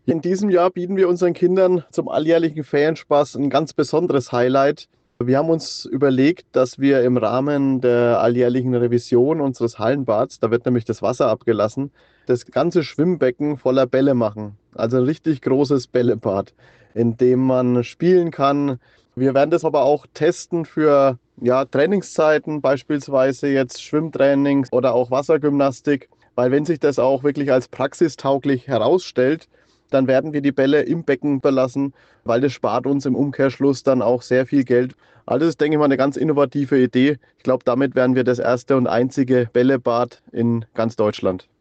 In diesem Jahr bieten wir unseren Kindern zum alljährlichen Ferienspaß ein ganz besonderes Highlight. Wir haben uns überlegt, dass wir im Rahmen der alljährlichen Revision unseres Hallenbads, da wird nämlich das Wasser abgelassen, das ganze Schwimmbecken voller Bälle machen. Also ein richtig großes Bällebad, in dem man spielen kann. Wir werden das aber auch testen für Trainingszeiten, beispielsweise jetzt Schwimmtrainings oder auch Wassergymnastik, weil wenn sich das auch wirklich als praxistauglich herausstellt, dann werden wir die Bälle im Becken belassen, weil das spart uns im Umkehrschluss dann auch sehr viel Geld. Also das ist, denke ich mal, eine ganz innovative Idee. Ich glaube, damit werden wir das erste und einzige Bällebad in ganz Deutschland.